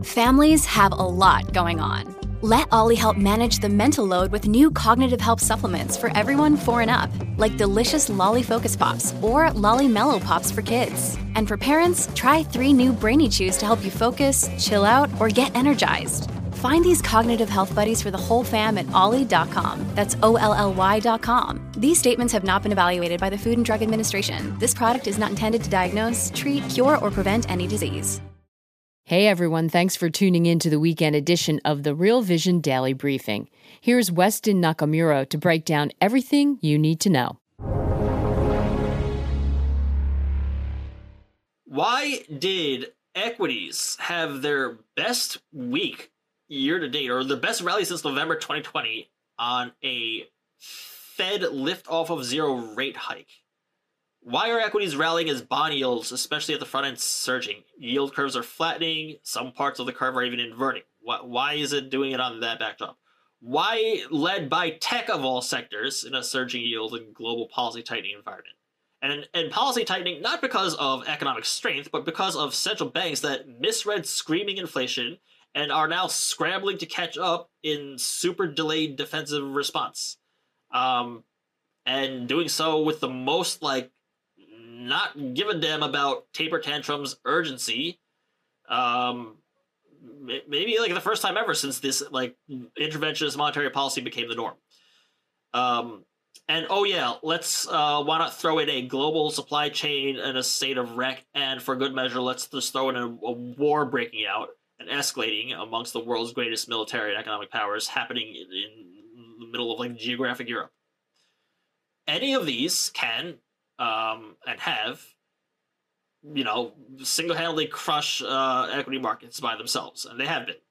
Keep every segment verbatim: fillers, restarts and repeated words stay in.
Families have a lot going on. Let Ollie help manage the mental load with new cognitive help supplements for everyone four and up, like delicious Lolly Focus Pops or Lolly Mellow Pops for kids. And for parents, try three new Brainy Chews to help you focus, chill out, or get energized. Find these cognitive health buddies for the whole fam at ollie dot com. That's O L L Y dot com. These statements have not been evaluated by the Food and Drug Administration. This product is not intended to diagnose, treat, cure, or prevent any disease. Hey everyone, thanks for tuning in to the weekend edition of the Real Vision Daily Briefing. Here's Weston Nakamura to break down everything you need to know. Why did equities have their best week year to date, or their best rally since November twenty twenty, on a Fed lift off of zero rate hike? Why are equities rallying as bond yields, especially at the front end, surging? Yield curves are flattening. Some parts of the curve are even inverting. Why is it doing it on that backdrop? Why, led by tech of all sectors, in a surging yield and global policy tightening environment? And, and policy tightening not because of economic strength, but because of central banks that misread screaming inflation and are now scrambling to catch up in super delayed defensive response. Um, and doing so with the most, like, not give a damn about taper tantrums urgency. Um, maybe like the first time ever since this like interventionist monetary policy became the norm. Um, and oh yeah, let's uh, why not throw in a global supply chain in a state of wreck, and for good measure, let's just throw in a, a war breaking out and escalating amongst the world's greatest military and economic powers, happening in, in the middle of like geographic Europe. Any of these can Um, and have, you know, single-handedly crush uh, equity markets by themselves, and they have been.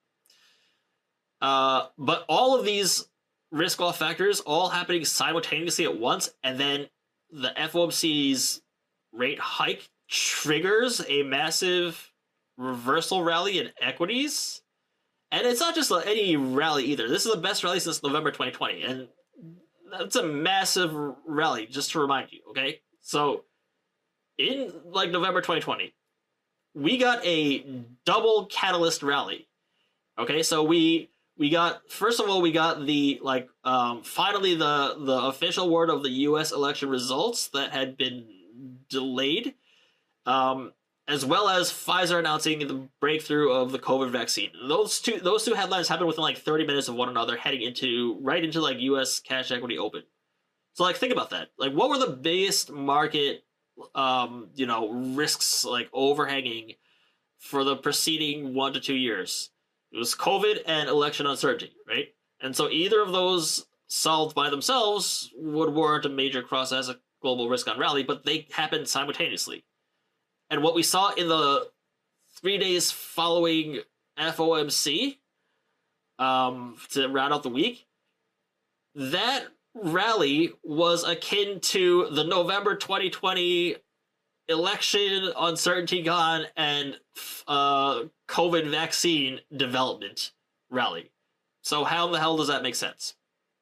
Uh, but all of these risk-off factors all happening simultaneously at once, and then the F O M C's rate hike triggers a massive reversal rally in equities. And it's not just any rally either. This is the best rally since November twenty twenty, and that's a massive rally, just to remind you, okay? So, in, like, November twenty twenty, we got a double catalyst rally. Okay, so we we got, first of all, we got the, like, um, finally the, the official word of the U S election results that had been delayed, um, as well as Pfizer announcing the breakthrough of the COVID vaccine. Those two those two headlines happened within, like, thirty minutes of one another, heading into, right into, like, U S cash equity open. So, like, think about that. Like, what were the biggest market, um, you know, risks, like, overhanging for the preceding one to two years? It was COVID and election uncertainty, right? And so either of those solved by themselves would warrant a major cross-asset global risk-on rally, but they happened simultaneously. And what we saw in the three days following F O M C, um, to round out the week, that rally was akin to the November twenty twenty election uncertainty gone and uh, COVID vaccine development rally. So how in the hell does that make sense?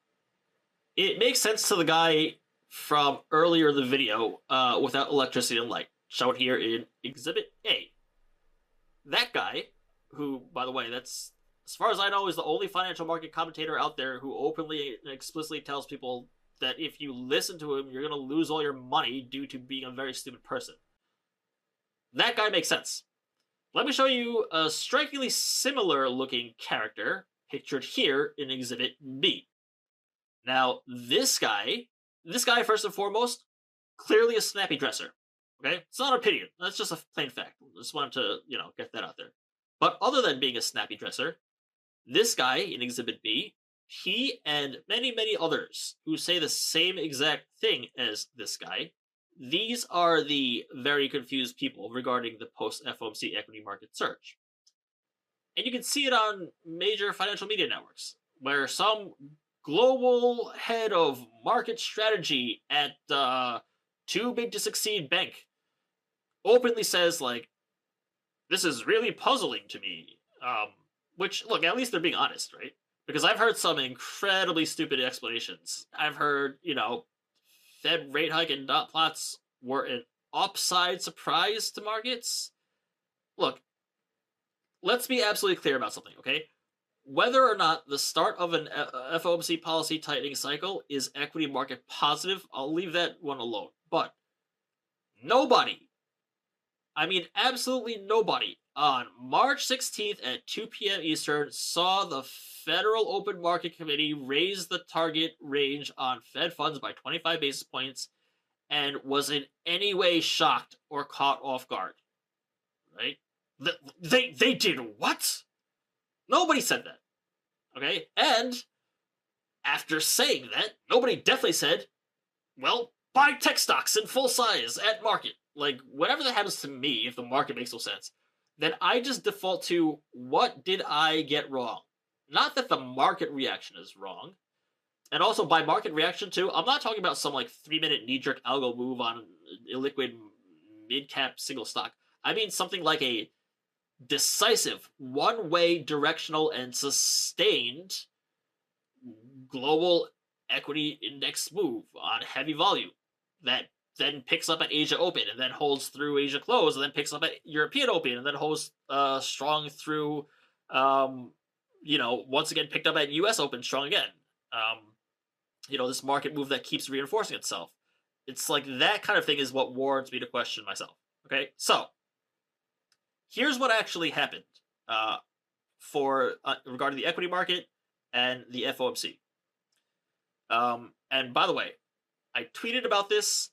It makes sense to the guy from earlier in the video uh, without electricity and light, shown here in Exhibit A. That guy, who, by the way, that's, as far as I know, is the only financial market commentator out there who openly and explicitly tells people that if you listen to him, you're going to lose all your money due to being a very stupid person. That guy makes sense. Let me show you a strikingly similar looking character pictured here in Exhibit B. Now, this guy, this guy, first and foremost, clearly a snappy dresser. Okay? It's not an opinion. That's just a plain fact. I just wanted to, you know, get that out there. But other than being a snappy dresser, this guy in Exhibit B, he and many, many others who say the same exact thing as this guy, these are the very confused people regarding the post-F O M C equity market surge. And you can see it on major financial media networks, where some global head of market strategy at uh, Too Big to Succeed Bank openly says, like, this is really puzzling to me. Um, which, look, at least they're being honest, right? Because I've heard some incredibly stupid explanations. I've heard, you know, Fed rate hike and dot plots were an upside surprise to markets. Look, let's be absolutely clear about something, okay? Whether or not the start of an F O M C policy tightening cycle is equity market positive, I'll leave that one alone. But nobody, I mean absolutely nobody, on March sixteenth at two p.m. Eastern saw the Federal Open Market Committee raise the target range on Fed funds by twenty-five basis points and was in any way shocked or caught off guard. Right? They, they did what? Nobody said that. Okay? And after saying that, nobody definitely said, well, buy tech stocks in full size at market. Like, whatever that happens to me, if the market makes no sense, then I just default to, what did I get wrong? Not that the market reaction is wrong. And also, by market reaction too, I'm not talking about some like three-minute knee-jerk algo move on illiquid mid-cap single stock. I mean something like a decisive, one-way, directional, and sustained global equity index move on heavy volume that then picks up at Asia Open and then holds through Asia Close and then picks up at European Open and then holds uh, strong through, um, you know, once again picked up at U S Open strong again. Um, you know, this market move that keeps reinforcing itself. It's like that kind of thing is what warrants me to question myself. Okay, so here's what actually happened uh, for uh, regarding the equity market and the F O M C. Um, and by the way, I tweeted about this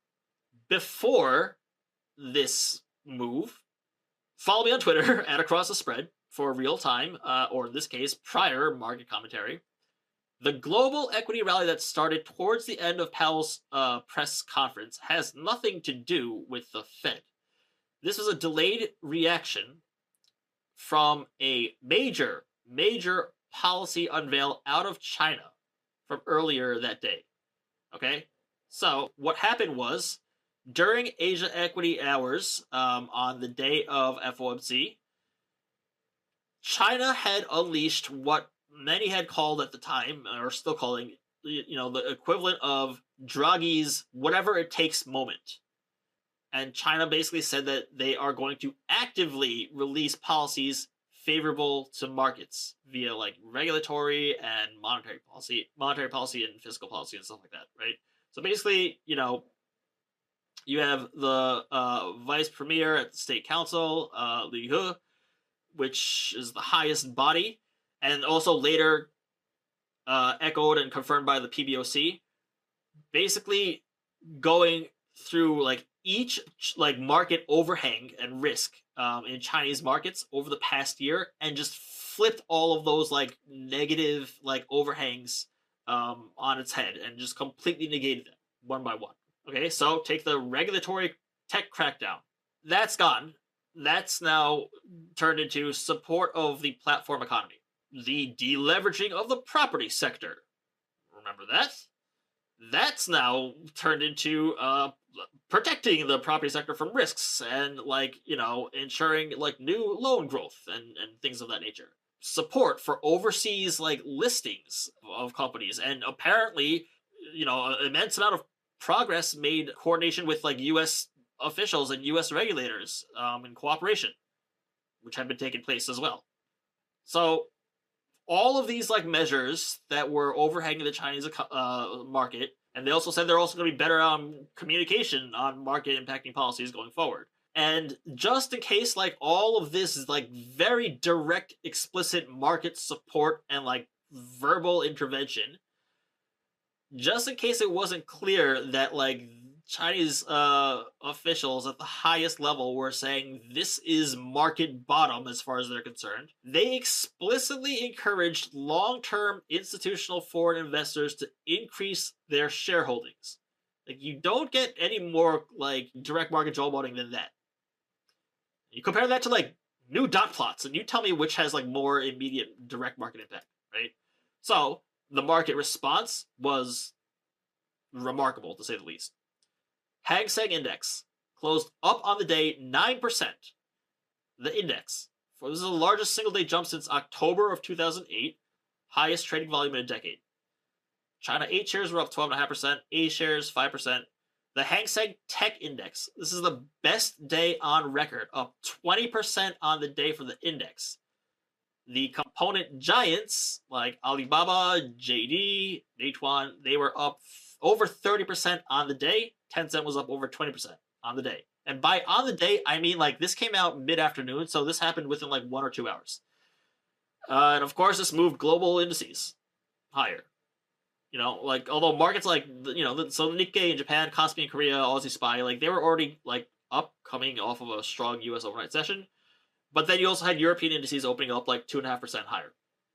before this move. Follow me on Twitter at Across the Spread for real time, uh, or in this case, prior market commentary. The global equity rally that started towards the end of Powell's uh, press conference has nothing to do with the Fed. This was a delayed reaction from a major, major policy unveil out of China from earlier that day. Okay? So, what happened was, during Asia equity hours um, on the day of F O M C, China had unleashed what many had called at the time, or still calling, you know, the equivalent of Draghi's whatever it takes moment. And China basically said that they are going to actively release policies favorable to markets via like regulatory and monetary policy, monetary policy and fiscal policy and stuff like that, right? So basically, you know, you have the uh, vice premier at the state council, uh, Li He, which is the highest body, and also later uh, echoed and confirmed by the P B O C, basically going through like each like market overhang and risk um, in Chinese markets over the past year, and just flipped all of those like negative like overhangs um, on its head and just completely negated them one by one. Okay, so take the regulatory tech crackdown. That's gone. That's now turned into support of the platform economy. The deleveraging of the property sector. Remember that? That's now turned into uh, protecting the property sector from risks and, like, you know, ensuring, like, new loan growth and, and things of that nature. Support for overseas, like, listings of companies. And apparently, you know, an immense amount of progress made coordination with, like, U S officials and U S regulators um, in cooperation, which have been taking place as well. So all of these like measures that were overhanging the Chinese uh, market, and they also said they're also going to be better on communication on market impacting policies going forward. And just in case like all of this is like very direct, explicit market support and like verbal intervention, just in case it wasn't clear that like Chinese uh, officials at the highest level were saying this is market bottom as far as they're concerned, they explicitly encouraged long-term institutional foreign investors to increase their shareholdings. Like, you don't get any more like direct market jawboning than that. You compare that to like new dot plots, and you tell me which has like more immediate direct market impact, right? So the market response was remarkable, to say the least. Hang Seng Index closed up on the day nine percent. The index. This is the largest single-day jump since October of two thousand eight. Highest trading volume in a decade. China eight shares were up twelve point five percent. A shares five percent. The Hang Seng Tech Index. This is the best day on record, up twenty percent on the day for the index. The component giants like Alibaba, J D, Meituan, they were up over thirty percent on the day. Tencent was up over twenty percent on the day. And by on the day, I mean like this came out mid-afternoon, so this happened within like one or two hours. Uh, and of course, this moved global indices higher. You know, like, although markets like, you know, so Nikkei in Japan, Kospi in Korea, Aussie S P Y, like, they were already, like, up, coming off of a strong U S overnight session. But then you also had European indices opening up, like, two point five percent higher.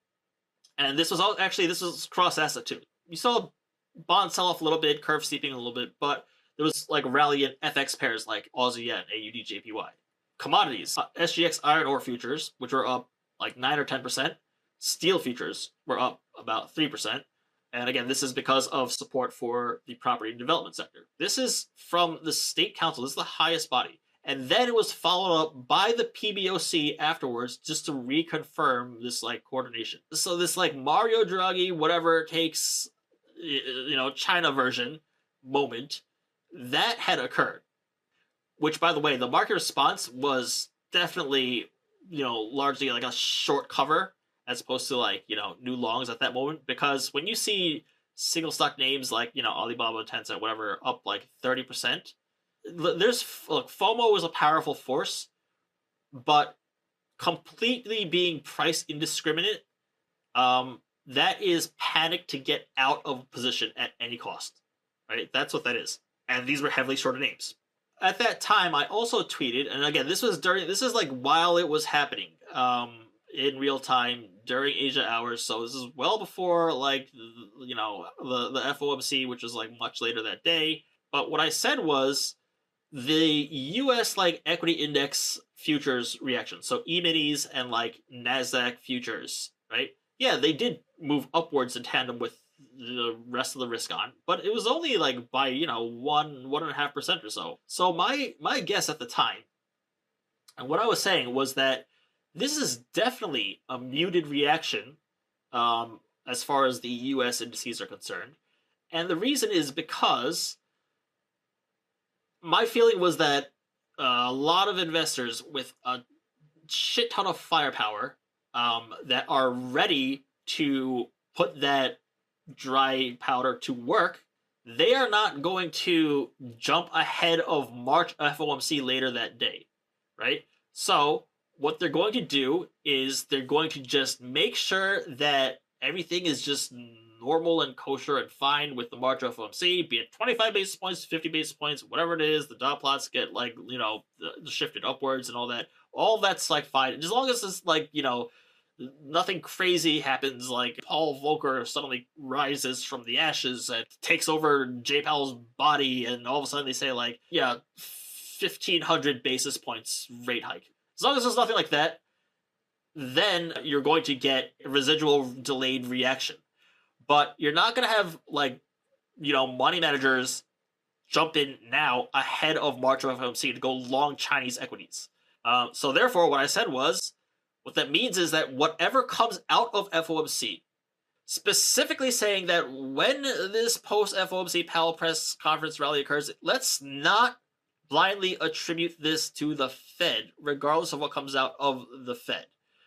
And this was all, actually, this was cross-asset, too. You saw bond sell-off a little bit, curve steeping a little bit, but there was, like, rally in F X pairs like Aussie Yen, A U D, J P Y. Commodities, uh, S G X iron ore futures, which were up, like, nine or ten percent. Steel futures were up about three percent. And again, this is because of support for the property and development sector. This is from the State Council. This is the highest body. And then it was followed up by the P B O C afterwards just to reconfirm this, like, coordination. So this, like, Mario Draghi, whatever it takes, you know, China version moment, that had occurred. Which, by the way, the market response was definitely, you know, largely like a short cover, as opposed to, like, you know, new longs at that moment. Because when you see single stock names like, you know, Alibaba, Tencent, whatever, up like thirty percent, there's, look, FOMO is a powerful force, but completely being price indiscriminate, um, that is panic to get out of position at any cost, right? That's what that is. And these were heavily shorted names. At that time, I also tweeted, and again, this was during, this is like while it was happening, um, in real time during Asia hours, so this is well before, like, you know, the, the F O M C, which was like much later that day. But what I said was the U S, like, equity index futures reaction, so E-minis and, like, NASDAQ futures, right? Yeah, they did move upwards in tandem with the rest of the risk on, but it was only, like, by, you know, one, one and a half percent or so. So my, my guess at the time, and what I was saying was that this is definitely a muted reaction um, as far as the U S indices are concerned. And the reason is because my feeling was that uh, a lot of investors with a shit ton of firepower um, that are ready to put that dry powder to work, they are not going to jump ahead of March F O M C later that day, right? So what they're going to do is they're going to just make sure that everything is just normal and kosher and fine with the March F O M C, be it twenty-five basis points, fifty basis points, whatever it is, the dot plots get, like, you know, shifted upwards and all that. All that's, like, fine. As long as it's, like, you know, nothing crazy happens, like Paul Volcker suddenly rises from the ashes and takes over Jay Powell's body, and all of a sudden they say, like, yeah, fifteen hundred basis points rate hike. As long as there's nothing like that, then you're going to get a residual delayed reaction. But you're not going to have, like, you know, money managers jump in now ahead of March F O M C to go long Chinese equities. Um, so therefore, what I said was, what that means is that whatever comes out of F O M C, specifically saying that when this post-F O M C Powell press conference rally occurs, let's not blindly attribute this to the Fed, regardless of what comes out of the Fed.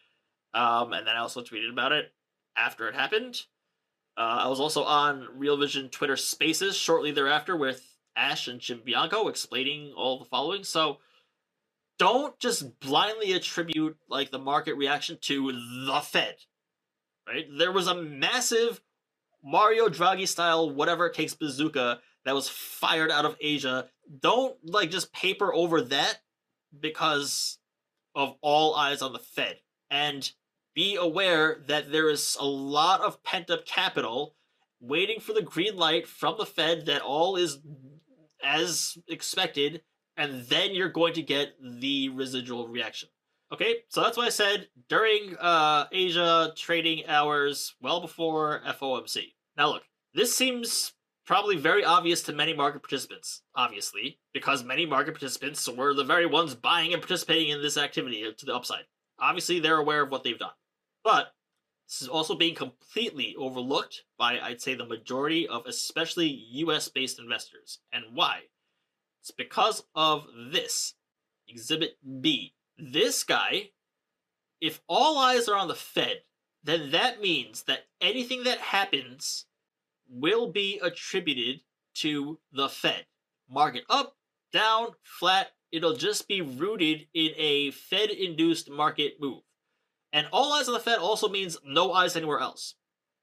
Um, and then I also tweeted about it after it happened. Uh, I was also on Real Vision Twitter Spaces shortly thereafter with Ash and Jim Bianco explaining all the following. So don't just blindly attribute, like, the market reaction to the Fed, right? There was a massive Mario Draghi style whatever it takes bazooka that was fired out of Asia. Don't, like, just paper over that because of all eyes on the Fed. And be aware that there is a lot of pent-up capital waiting for the green light from the Fed that all is as expected, and then you're going to get the residual reaction. Okay, so that's what I said during uh, Asia trading hours, well before F O M C. Now look, this seems probably very obvious to many market participants, obviously, because many market participants were the very ones buying and participating in this activity to the upside. Obviously, they're aware of what they've done. But this is also being completely overlooked by, I'd say, the majority of especially U S-based investors. And why? It's because of this. Exhibit B. This guy, if all eyes are on the Fed, then that means that anything that happens will be attributed to the Fed. Market up, down, flat, it'll just be rooted in a Fed-induced market move. And all eyes on the Fed also means no eyes anywhere else.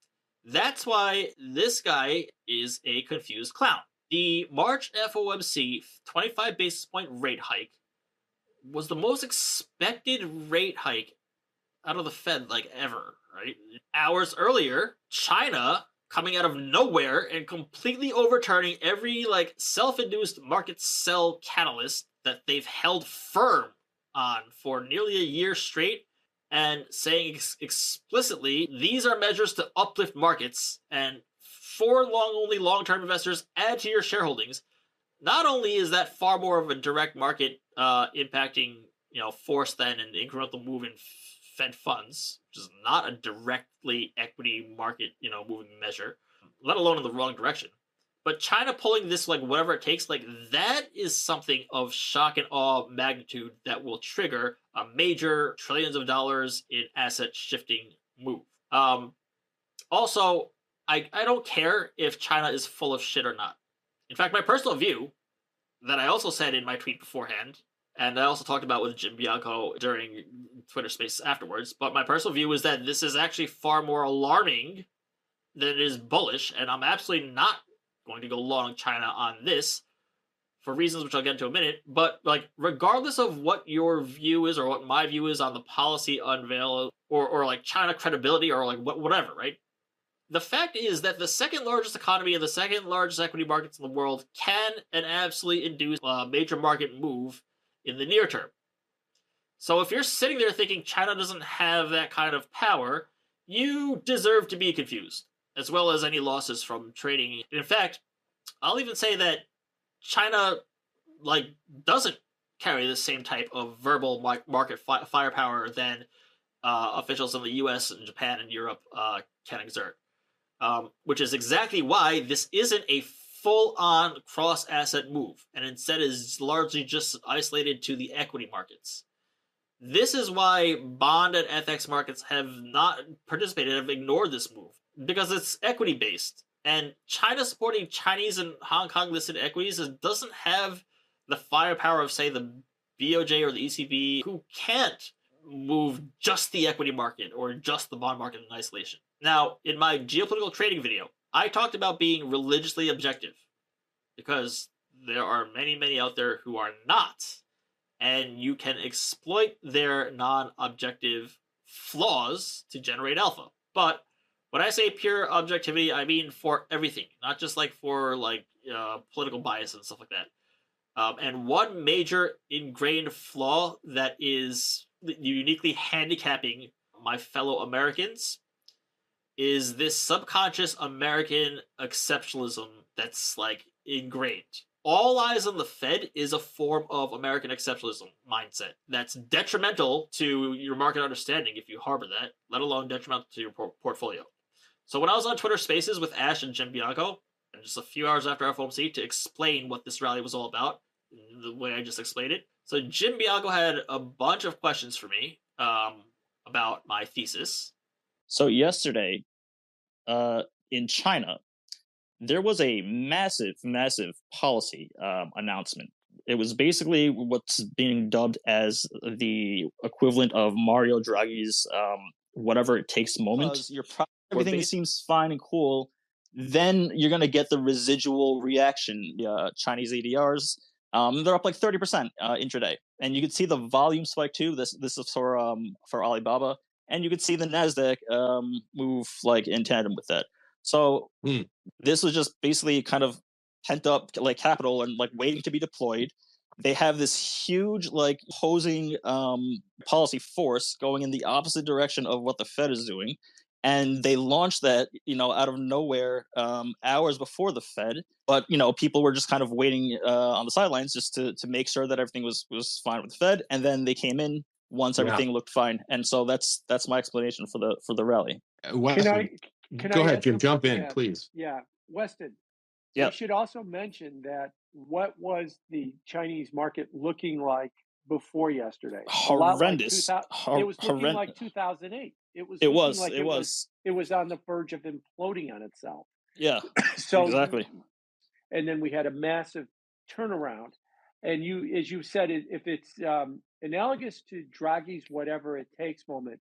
That's why this guy is a confused clown. The March F O M C twenty-five basis point rate hike was the most expected rate hike out of the Fed, like, ever, right? Hours earlier, China, coming out of nowhere and completely overturning every, like, self-induced market sell catalyst that they've held firm on for nearly a year straight, and saying ex- explicitly, these are measures to uplift markets, and for long-only long-term investors, add to your shareholdings. Not only is that far more of a direct market uh, impacting, you know, force than an incremental move in Fed funds, which is not a directly equity market, you know, moving measure, let alone in the wrong direction. But China pulling this, like, whatever it takes, like, that is something of shock and awe magnitude that will trigger a major trillions of dollars in asset shifting move. Um, also, I, I don't care if China is full of shit or not. In fact, my personal view, that I also said in my tweet beforehand, and I also talked about with Jim Bianco during Twitter Spaces afterwards, but my personal view is that this is actually far more alarming than it is bullish, and I'm absolutely not going to go long China on this for reasons which I'll get into in a minute. But, like, regardless of what your view is or what my view is on the policy unveil or, or like, China credibility or, like, whatever, right? The fact is that the second largest economy and the second largest equity markets in the world can and absolutely induce a major market move in the near term. So if you're sitting there thinking China doesn't have that kind of power, you deserve to be confused, as well as any losses from trading. In fact, I'll even say that China, like, doesn't carry the same type of verbal market fi- firepower than uh, officials in the U S and Japan and Europe uh, can exert. Um, which is exactly why this isn't a full-on cross-asset move, and instead is largely just isolated to the equity markets. This is why bond and F X markets have not participated, have ignored this move, because it's equity-based. And China supporting Chinese and Hong Kong-listed equities doesn't have the firepower of, say, the B O J or the E C B, who can't move just the equity market or just the bond market in isolation. Now, in my geopolitical trading video, I talked about being religiously objective, because there are many, many out there who are not, and you can exploit their non-objective flaws to generate alpha. But when I say pure objectivity, I mean for everything, not just like for like uh, political bias and stuff like that. Um, and one major ingrained flaw that is uniquely handicapping my fellow Americans is this subconscious American exceptionalism that's, like, ingrained. All eyes on the Fed is a form of American exceptionalism mindset that's detrimental to your market understanding if you harbor that, let alone detrimental to your por- portfolio. So when I was on Twitter Spaces with Ash and Jim Bianco, and just a few hours after F O M C, to explain what this rally was all about, the way I just explained it, so Jim Bianco had a bunch of questions for me um, about my thesis. So yesterday, uh, in China, there was a massive, massive policy um, announcement. It was basically what's being dubbed as the equivalent of Mario Draghi's um, whatever it takes moment. Because you're pro- everything based- seems fine and cool. Then you're going to get the residual reaction. Uh, Chinese A D Rs, um, they're up like thirty percent uh, intraday. And you could see the volume spike too. This this is for um, for Alibaba. And you could see the NASDAQ um, move like in tandem with that. So mm. this was just basically kind of pent up like capital and like waiting to be deployed. They have this huge like opposing um, policy force going in the opposite direction of what the Fed is doing. And they launched that, you know, out of nowhere um, hours before the Fed. But, you know, people were just kind of waiting uh, on the sidelines just to, to make sure that everything was, was fine with the Fed. And then they came in once everything yeah. looked fine. And so that's that's my explanation for the for the rally. Uh, Weston, can I, can go I ahead, Jim. Jump in, yeah, please. Yeah. Weston, Yep. We should also mention that what was the Chinese market looking like before yesterday? Horrendous. Like Hor- it was looking horrend- like two thousand eight. It was It looking was. like it, it was. was it was on the verge of imploding on itself. Yeah. So exactly. And then we had a massive turnaround. And you, as you said, if it's um, analogous to Draghi's whatever it takes moment,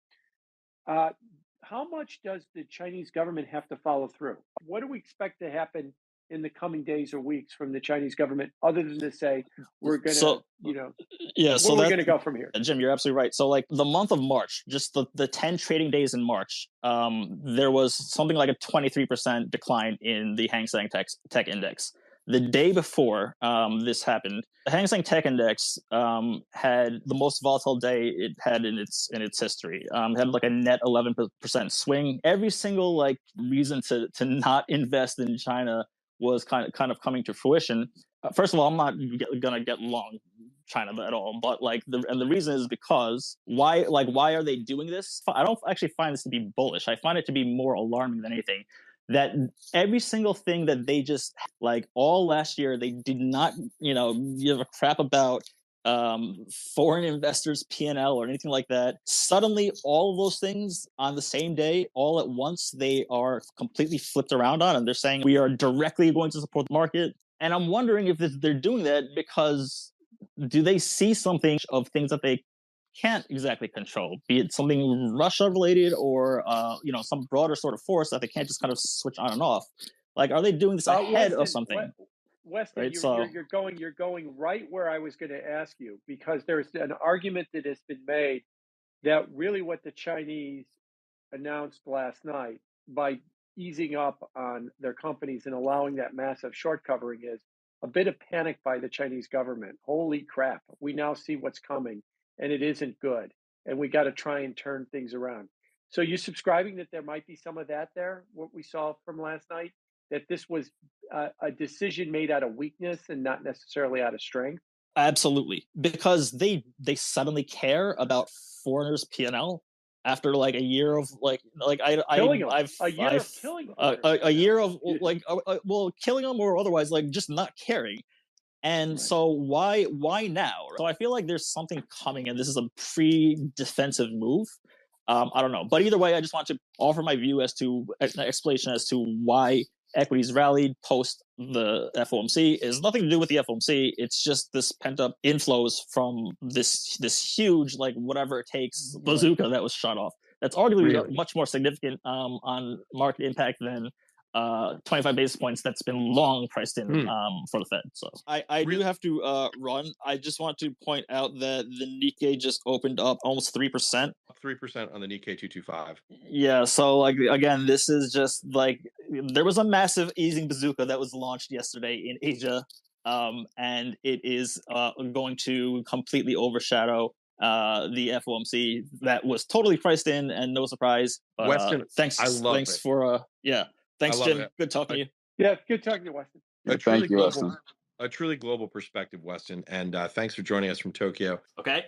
uh, how much does the Chinese government have to follow through? What do we expect to happen in the coming days or weeks from the Chinese government, other than to say we're going to, so, you know, yeah, where so we're going to go from here? Jim, you're absolutely right. So, like the month of March, just the, the ten trading days in March, um, there was something like a twenty-three percent decline in the Hang Seng Tech, Tech Index. The day before um, this happened, the Hang Seng Tech Index um, had the most volatile day it had in its in its history. Um, it had like a net eleven percent swing. Every single like reason to to not invest in China was kind of kind of coming to fruition. Uh, first of all, I'm not get, gonna get long China at all, but like the and the reason is because why like why are they doing this? I don't actually find this to be bullish. I find it to be more alarming than anything. That every single thing that they just like all last year they did not you know give a crap about um, foreign investors' P and L or anything like that. Suddenly, all of those things on the same day, all at once, they are completely flipped around on, and they're saying we are directly going to support the market. And I'm wondering if this, they're doing that because do they see something of things that they can't exactly control, be it something Russia related or uh, you know some broader sort of force that they can't just kind of switch on and off. Like, are they doing this ahead uh, Weston, of something? Weston, right? you're, so, you're, you're going you're going right where I was going to ask you, because there's an argument that has been made that really what the Chinese announced last night by easing up on their companies and allowing that massive short covering is a bit of panic by the Chinese government. Holy crap, we now see what's coming. And it isn't good. And we got to try and turn things around. So you subscribing that there might be some of that there, what we saw from last night, that this was a, a decision made out of weakness and not necessarily out of strength? Absolutely. Because they they suddenly care about foreigners' P and L after like a year of like like I killing I them. I've a year I've, of killing uh, a, a year of like uh, well killing them or otherwise like just not caring. And right. so why why now? So I feel like there's something coming, and this is a pre-defensive move. Um, I don't know, but either way, I just want to offer my view as to an explanation as to why equities rallied post the F O M C. It has nothing to do with the F O M C. It's just this pent-up inflows from this this huge like whatever it takes bazooka that was shot off. That's arguably really? much more significant um, on market impact than. Uh, twenty-five basis points that's been long priced in mm. um, for the Fed. So I, I do have to uh, run. I just want to point out that the Nikkei just opened up almost three percent. three percent on the Nikkei two twenty-five. Yeah, so like again, this is just like there was a massive easing bazooka that was launched yesterday in Asia, um, and it is uh, going to completely overshadow uh, the F O M C that was totally priced in and no surprise. But, Weston, uh, thanks, I love thanks it. for uh, yeah. Thanks, Jim. It. Good talking to you. Yeah, good talking to you, Weston. A truly Thank you, global, Weston. A truly global perspective, Weston, and uh, thanks for joining us from Tokyo. Okay.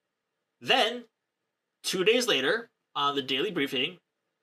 Then, two days later, on the Daily Briefing,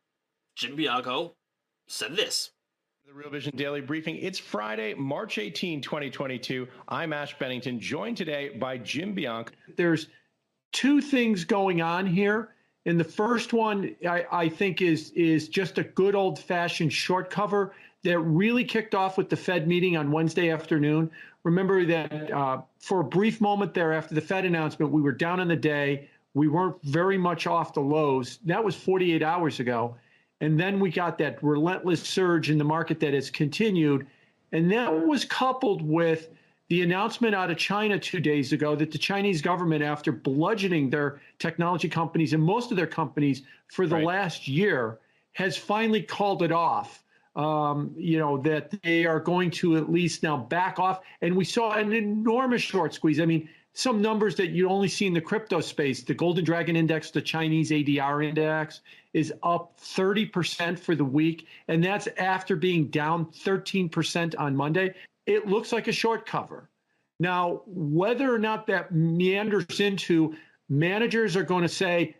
Jim Bianco said this. The Real Vision Daily Briefing. It's Friday, March eighteenth, twenty twenty-two. I'm Ash Bennington, joined today by Jim Bianco. There's two things going on here. And the first one, I, I think, is is just a good old-fashioned short cover that really kicked off with the Fed meeting on Wednesday afternoon. Remember that uh, for a brief moment there after the Fed announcement, we were down on the day. We weren't very much off the lows. That was forty-eight hours ago. And then we got that relentless surge in the market that has continued. And that was coupled with the announcement out of China two days ago that the Chinese government, after bludgeoning their technology companies and most of their companies for the right. last year, has finally called it off. Um, you know, that they are going to at least now back off. And we saw an enormous short squeeze. I mean, some numbers that you only see in the crypto space, the Golden Dragon Index, the Chinese A D R index, is up thirty percent for the week. And that's after being down thirteen percent on Monday. It looks like a short cover. Now, whether or not that meanders into, managers are going to say,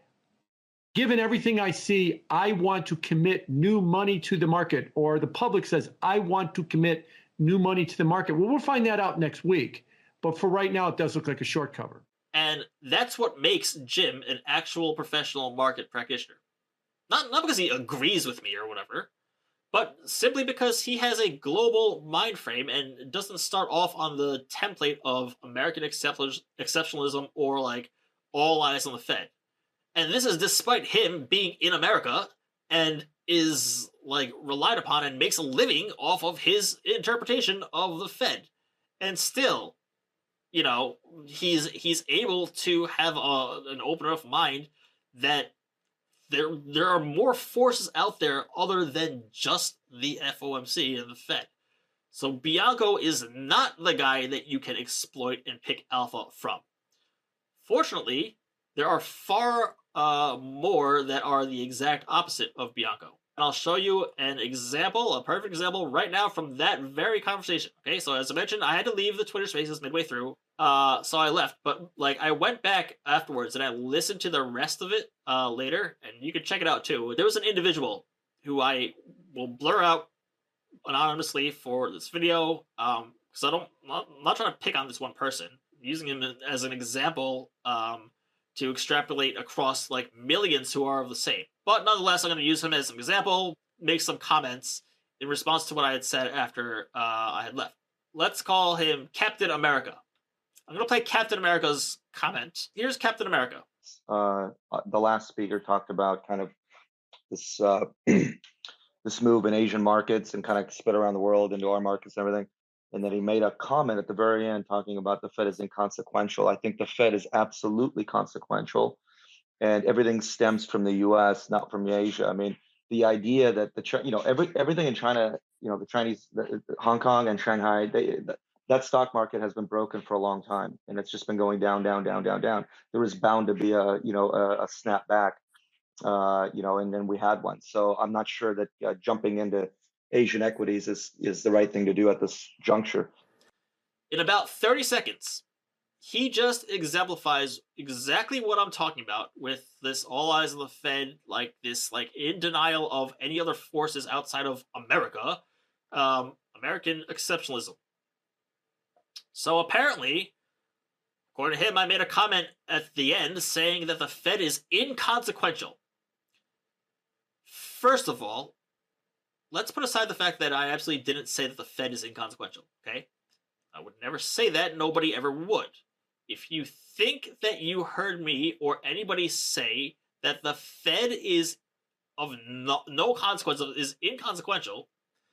given everything I see, I want to commit new money to the market, or the public says, I want to commit new money to the market. Well, we'll find that out next week. But for right now, it does look like a short cover. And that's what makes Jim an actual professional market practitioner. Not, not because he agrees with me or whatever, but simply because he has a global mind frame and doesn't start off on the template of American exceptionalism or like all eyes on the Fed. And this is despite him being in America and is like relied upon and makes a living off of his interpretation of the Fed. And still, you know, he's he's able to have a, an open enough mind that there there are more forces out there other than just the F O M C and the Fed. So Bianco is not the guy that you can exploit and pick alpha from. Fortunately, there are far uh, more that are the exact opposite of Bianco. And I'll show you an example, a perfect example right now from that very conversation. Okay, so as I mentioned, I had to leave the Twitter Spaces midway through, uh, so I left. But like, I went back afterwards and I listened to the rest of it uh, later, and you can check it out too. There was an individual who I will blur out anonymously for this video, um, because I don't, I'm not, I'm not trying to pick on this one person. I'm using him as an example um, to extrapolate across like millions who are of the same. But nonetheless, I'm going to use him as an example, make some comments in response to what I had said after uh, I had left. Let's call him Captain America. I'm going to play Captain America's comment. Here's Captain America. Uh, the last speaker talked about kind of this uh, this move in Asian markets and kind of spread around the world into our markets and everything. And then he made a comment at the very end talking about the Fed is inconsequential. I think the Fed is absolutely consequential. And everything stems from the U S, not from Asia. I mean, the idea that the, you know, every everything in China, you know, the Chinese, the, Hong Kong and Shanghai, they, that stock market has been broken for a long time, and it's just been going down, down, down, down, down. There was bound to be a, you know, a, a snap back, uh, you know, and then we had one. So I'm not sure that uh, jumping into Asian equities is is the right thing to do at this juncture. In about thirty seconds. He just exemplifies exactly what I'm talking about with this all eyes on the Fed, like this, like in denial of any other forces outside of America, um, American exceptionalism. So apparently, according to him, I made a comment at the end saying that the Fed is inconsequential. First of all, let's put aside the fact that I absolutely didn't say that the Fed is inconsequential, okay? I would never say that. Nobody ever would. If you think that you heard me or anybody say that the Fed is of no, no consequence, is inconsequential,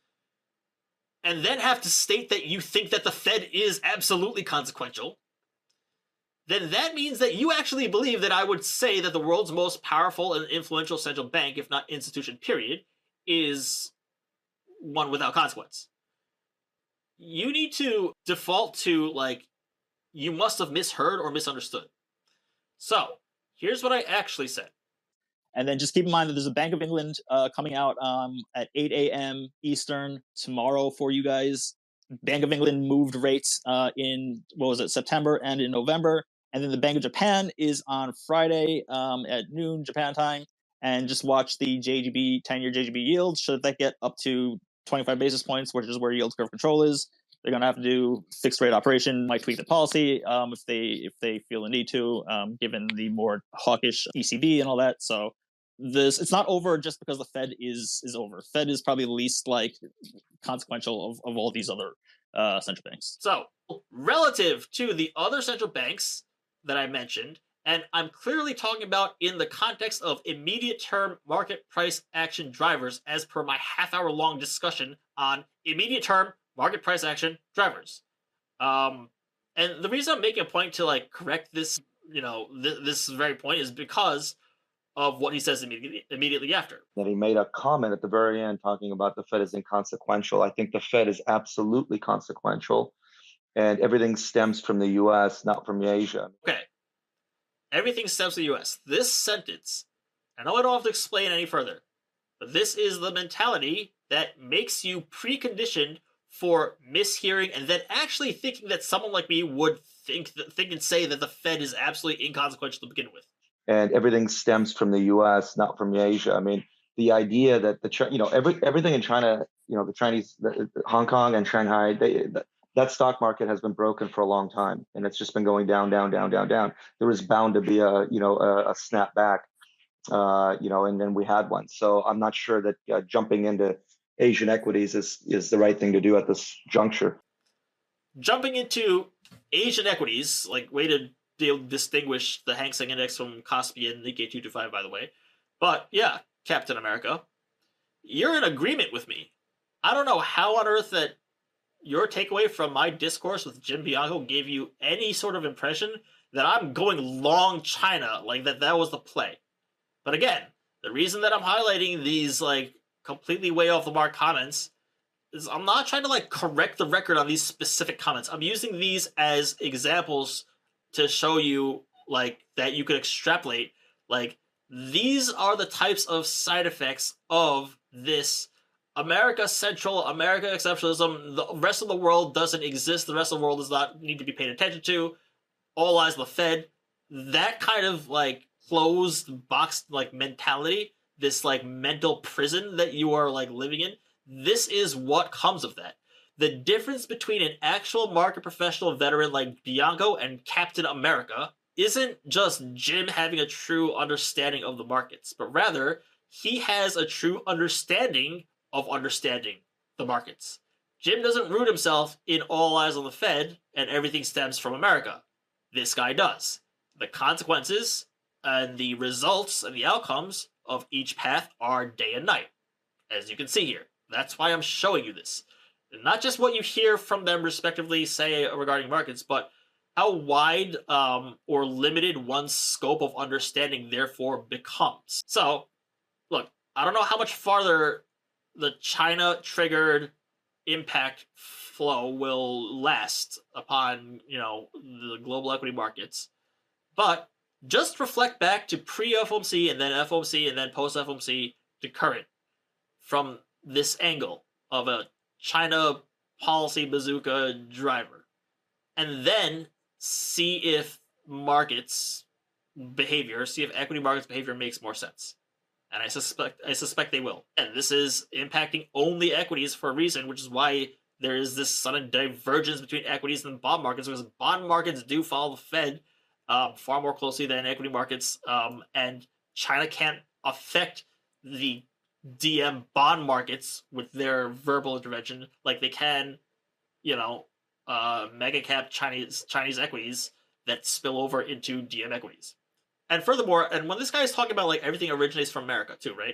and then have to state that you think that the Fed is absolutely consequential, then that means that you actually believe that I would say that the world's most powerful and influential central bank, if not institution, period, is one without consequence. You need to default to, like, you must have misheard or misunderstood. So, here's what I actually said. And then just keep in mind that there's a Bank of England uh, coming out um, at eight a.m. Eastern tomorrow for you guys. Bank of England moved rates uh, in, what was it, September and in November. And then the Bank of Japan is on Friday um, at noon Japan time. And just watch the J G B, ten-year J G B yield. Should that get up to twenty-five basis points, which is where yield curve control is, they're going to have to do fixed rate operation, might tweak the policy um, if they if they feel the need to, um, given the more hawkish E C B and all that. So this it's not over just because the Fed is is over. Fed is probably the least like consequential of, of all these other uh, central banks. So relative to the other central banks that I mentioned, and I'm clearly talking about in the context of immediate term market price action drivers, as per my half hour long discussion on immediate term market price action drivers. Um, and the reason I'm making a point to like correct this, you know, th- this very point is because of what he says immediately, immediately after. That he made a comment at the very end talking about the Fed is inconsequential. I think the Fed is absolutely consequential, and everything stems from the U S, not from Asia. Okay. Everything stems from the U S. This sentence, I know I don't have to explain any further, but this is the mentality that makes you preconditioned for mishearing and then actually thinking that someone like me would think think and say that the Fed is absolutely inconsequential to begin with. And everything stems from the U S, not from Asia. I mean, the idea that the you know every everything in China, you know, the Chinese, the, the Hong Kong and Shanghai, they, the, that stock market has been broken for a long time, and it's just been going down, down, down, down, down. There was bound to be a, you know, a, a snap back, uh, you know, and then we had one. So I'm not sure that uh, jumping into Asian equities is is the right thing to do at this juncture. Jumping into Asian equities, like way to deal, distinguish the Hang Seng Index from Kospi and Nikkei two twenty-five, by the way. But yeah, Captain America, you're in agreement with me. I don't know how on earth that your takeaway from my discourse with Jim Bianco gave you any sort of impression that I'm going long China, like that that was the play. But again, the reason that I'm highlighting these like completely way off the mark comments is I'm not trying to like correct the record on these specific comments. I'm using these as examples to show you like that you could extrapolate like these are the types of side effects of this America Central, America exceptionalism. The rest of the world doesn't exist. The rest of the world does not need to be paid attention to. All eyes on the Fed. That kind of like closed box like mentality, this like mental prison that you are like living in. This is what comes of that. The difference between an actual market professional veteran like Bianco and Captain America isn't just Jim having a true understanding of the markets, but rather he has a true understanding of understanding the markets. Jim doesn't root himself in all eyes on the Fed and everything stems from America. This guy does. The consequences and the results and the outcomes of each path are day and night, as you can see here. That's why I'm showing you this. Not just what you hear from them respectively say regarding markets, but how wide um, or limited one's scope of understanding therefore becomes. So, look, I don't know how much farther the China-triggered impact flow will last upon, you know, the global equity markets, but just reflect back to pre-F O M C and then F O M C and then post-F O M C to current from this angle of a China policy bazooka driver, and then see if markets behavior, see if equity markets behavior makes more sense. And I suspect I suspect they will. And this is impacting only equities for a reason, which is why there is this sudden divergence between equities and bond markets, because bond markets do follow the Fed um, far more closely than equity markets, um, and China can't affect the D M bond markets with their verbal intervention like they can, you know, uh, mega cap Chinese Chinese equities that spill over into D M equities. And furthermore, and when this guy is talking about like everything originates from America too, right?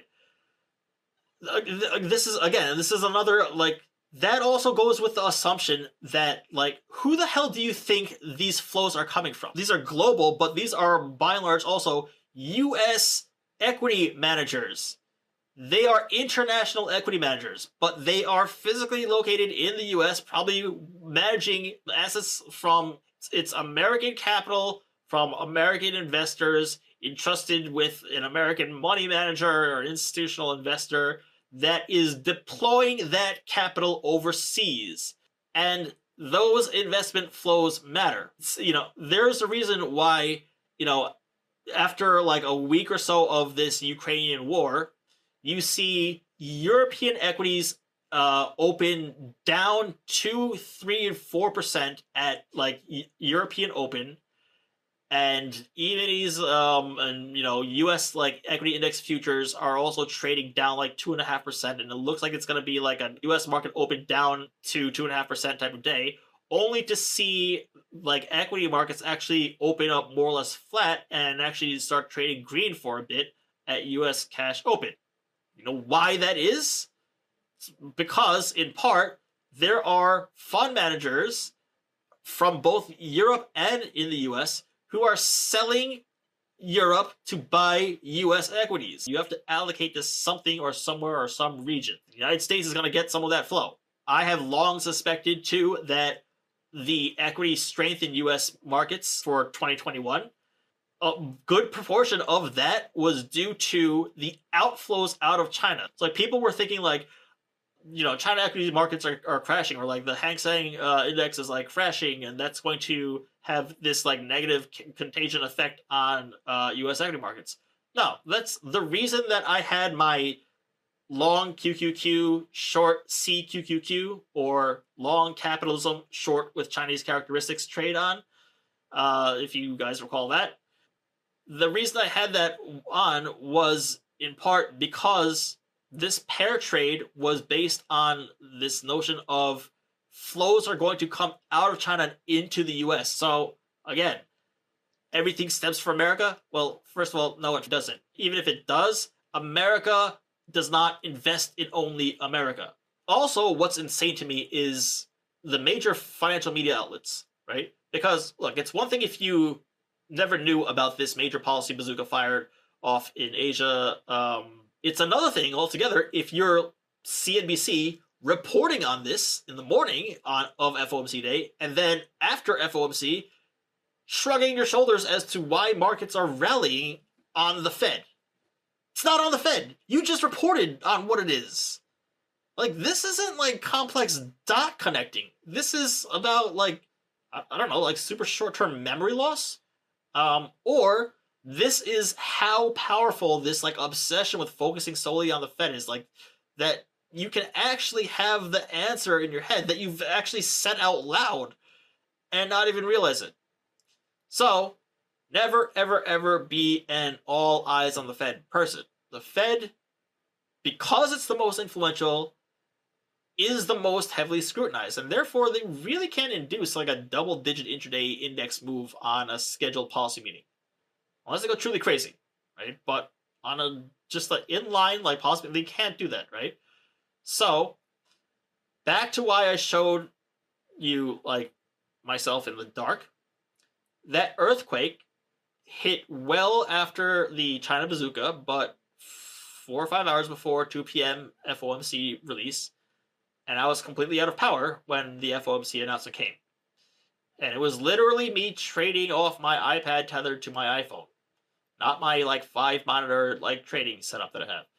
This is again, this is another like that also goes with the assumption that like who the hell do you think these flows are coming from? These are global, but these are by and large also U S equity managers. They are international equity managers, but they are physically located in the U S, probably managing assets from its American capital, from American investors, entrusted with an American money manager or institutional investor that is deploying that capital overseas. And those investment flows matter. You know, there's a reason why, you know, after like a week or so of this Ukrainian war, you see European equities uh, open down two, three, and four percent at like e- European Open, and E minis um, and you know U S like equity index futures are also trading down like two and a half percent, and it looks like it's going to be like a U S market open down to two and a half percent type of day, only to see like equity markets actually open up more or less flat and actually start trading green for a bit at U S cash open. You know why that is? It's because, in part, there are fund managers from both Europe and in the U S who are selling Europe to buy U S equities. You have to allocate to something or somewhere or some region. The United States is going to get some of that flow. I have long suspected, too, that the equity strength in U S markets for twenty twenty-one, a good proportion of that was due to the outflows out of China. So like people were thinking like, you know, China equity markets are, are crashing, or like the Hang Seng uh, index is like crashing, and that's going to have this like negative c- contagion effect on uh, U S equity markets. No, that's the reason that I had my long Q Q Q, short C Q Q Q, or long capitalism, short with Chinese characteristics trade on, uh, if you guys recall that. The reason I had that on was in part because this pair trade was based on this notion of flows are going to come out of China and into the U S. So, again, everything stems from America? Well, first of all, no, it doesn't. Even if it does, America does not invest in only America. Also, what's insane to me is the major financial media outlets, right? Because, look, it's one thing if you never knew about this major policy bazooka fired off in Asia. Um, it's another thing altogether if you're C N B C reporting on this in the morning on of F O M C Day, and then after F O M C, shrugging your shoulders as to why markets are rallying on the Fed. It's not on the Fed. You just reported on what it is. Like, this isn't, like, complex dot connecting. This is about, like, I, I don't know, like, super short-term memory loss? Um, or this is how powerful this, like, obsession with focusing solely on the Fed is. Like, that you can actually have the answer in your head that you've actually said out loud and not even realize it. So, never, ever, ever be an all eyes on the Fed person. The Fed, because it's the most influential, is the most heavily scrutinized, and therefore they really can't induce like a double-digit intraday index move on a scheduled policy meeting, unless they go truly crazy, right? But on a just like in-line like policy, they can't do that, right? So, back to why I showed you like myself in the dark. That earthquake hit well after the China bazooka, but four or five hours before two p.m. F O M C release, and I was completely out of power when the F O M C announcement came. And it was literally me trading off my iPad tethered to my iPhone, not my like five monitor like trading setup that I have.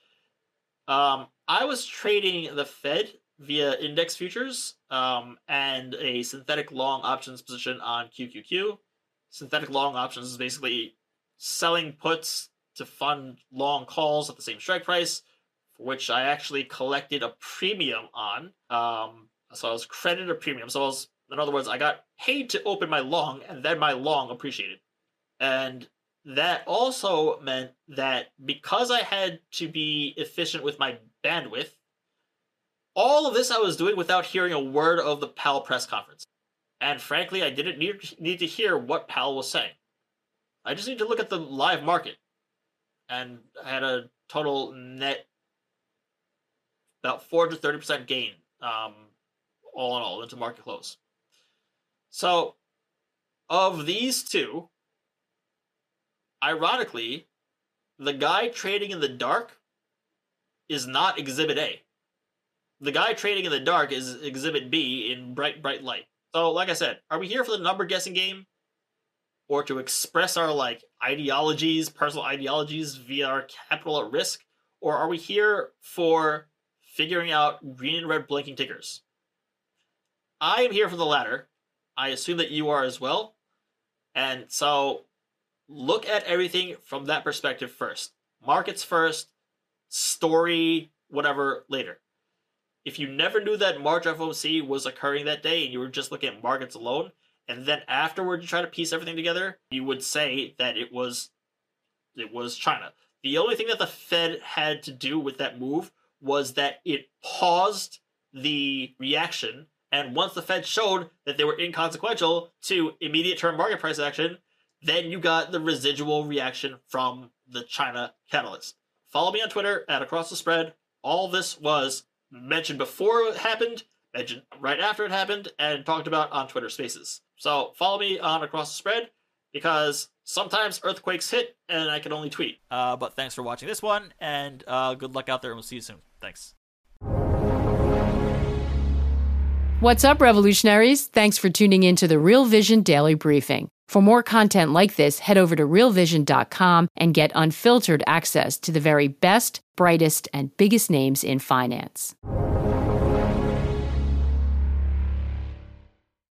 Um, I was trading the Fed via index futures um, and a synthetic long options position on Q Q Q. Synthetic long options is basically selling puts to fund long calls at the same strike price, for which I actually collected a premium on. Um, so I was credited a premium. So I was, in other words, I got paid to open my long, and then my long appreciated. And that also meant that because I had to be efficient with my bandwidth, all of this I was doing without hearing a word of the Powell press conference. And frankly, I didn't need, need to hear what Powell was saying. I just need to look at the live market. And I had a total net about four hundred thirty percent gain, um, all in all, into market close. So, of these two, ironically, the guy trading in the dark is not Exhibit A. The guy trading in the dark is Exhibit B in bright, bright light. So, like I said, are we here for the number guessing game? Or to express our, like, ideologies, personal ideologies via our capital at risk? Or are we here for figuring out green and red blinking tickers? I am here for the latter. I assume that you are as well. And so, look at everything from that perspective first. Markets first, story, whatever, later. If you never knew that March F O M C was occurring that day and you were just looking at markets alone, and then afterward you try to piece everything together, you would say that it was it was China. The only thing that the Fed had to do with that move was that it paused the reaction, and once the Fed showed that they were inconsequential to immediate term market price action, then you got the residual reaction from the China catalyst. Follow me on Twitter at Across the Spread. All this was mentioned before it happened, mentioned right after it happened, and talked about on Twitter Spaces. So follow me on Across the Spread, because sometimes earthquakes hit and I can only tweet. Uh, but thanks for watching this one, and uh, good luck out there, and we'll see you soon. Thanks. What's up, revolutionaries? Thanks for tuning in to the Real Vision Daily Briefing. For more content like this, head over to real vision dot com and get unfiltered access to the very best, brightest, and biggest names in finance.